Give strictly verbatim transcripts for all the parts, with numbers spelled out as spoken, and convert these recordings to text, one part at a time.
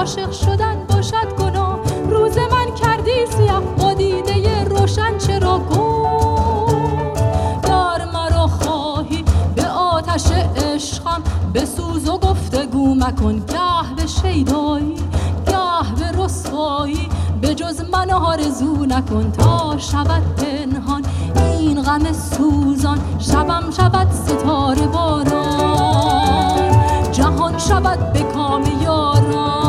عاشق شدن باشد گناه. روز من کردی سیاه با دیده روشن چرا گفت گر مرا خواهی به آتش عشقم بسوز و گفتگو مکن. گه به شیدایی گه به رسوایی به جز من آرزو نکن. تا شود پنهان این غم سوزان شبم شود ستاره باران جهان شود به کام یاران.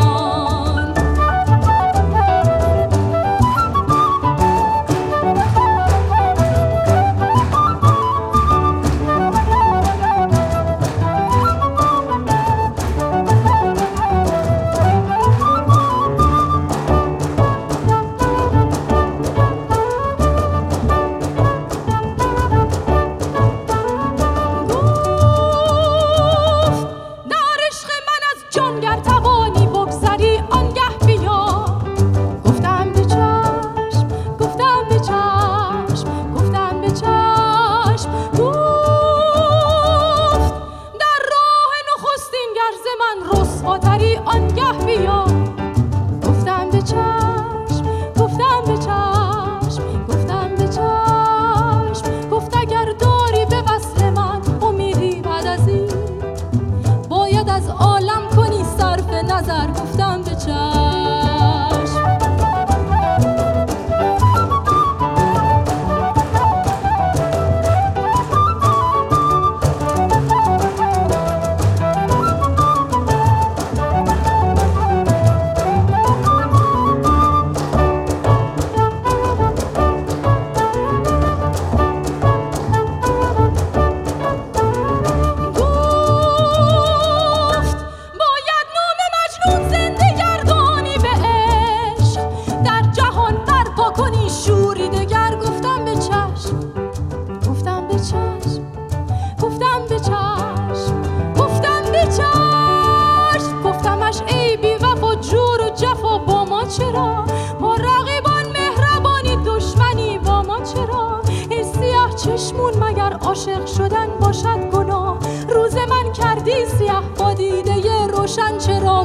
عاشق شدن باشد گناه. روز من کردی سیاه با دیده روشن چرا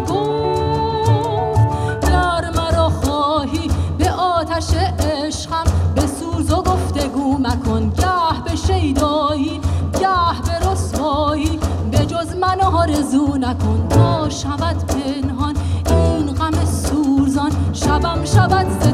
گفت گر مرا خواهی به آتش عشقم بسوز و گفتگو مکن. گه به شیدایی گه به رسوایی به جز من آرزو نکن. تا شود پنهان این غم سوزان شبم شود